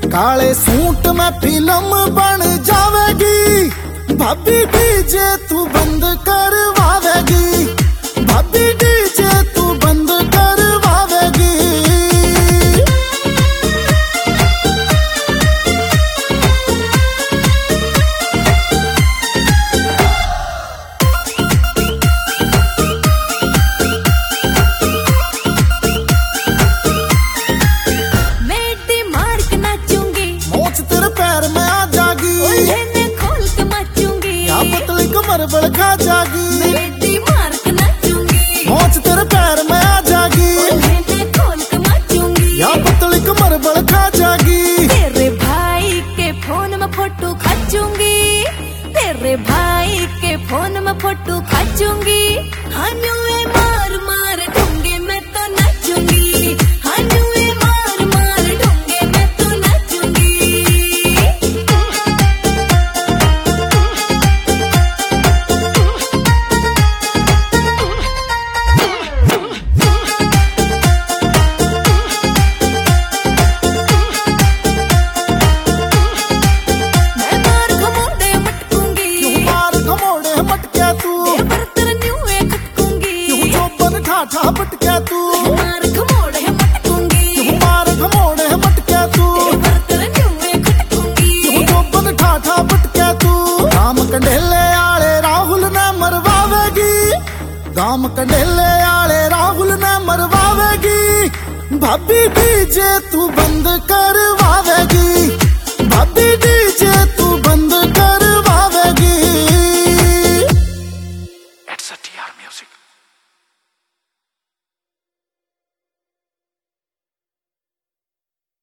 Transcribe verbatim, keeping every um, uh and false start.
काले सूट में फिल्म बन जावेगी, भाभी डीजे तू बंद करवावेगी, भाभी डीजे तू बंद करवावेगी। कमर बड़ खा जागी, मौज तेरे पैर में आ जागी, या पतली कमर बड़ खा जागी। तेरे भाई के फोन में फोटो खींचूंगी, तेरे भाई के फोन में फोटो खींचूंगी। हानुए मार मार ढूंगे मैं तो नाचूंगी, हानुए मार मार ढूंगे मैं तो नाचूंगी। ठाठा पटक्या तू मार खमोड़ है मटकूंगी, मार खमोड़ है मटक्या तू बन ठाठा पटक्या तू। दाम कंडेले आले राहुल ने मरवावेगी, दाम कंडेले आले राहुल ने मरवावेगी, भाभी डीजे तू बंद कर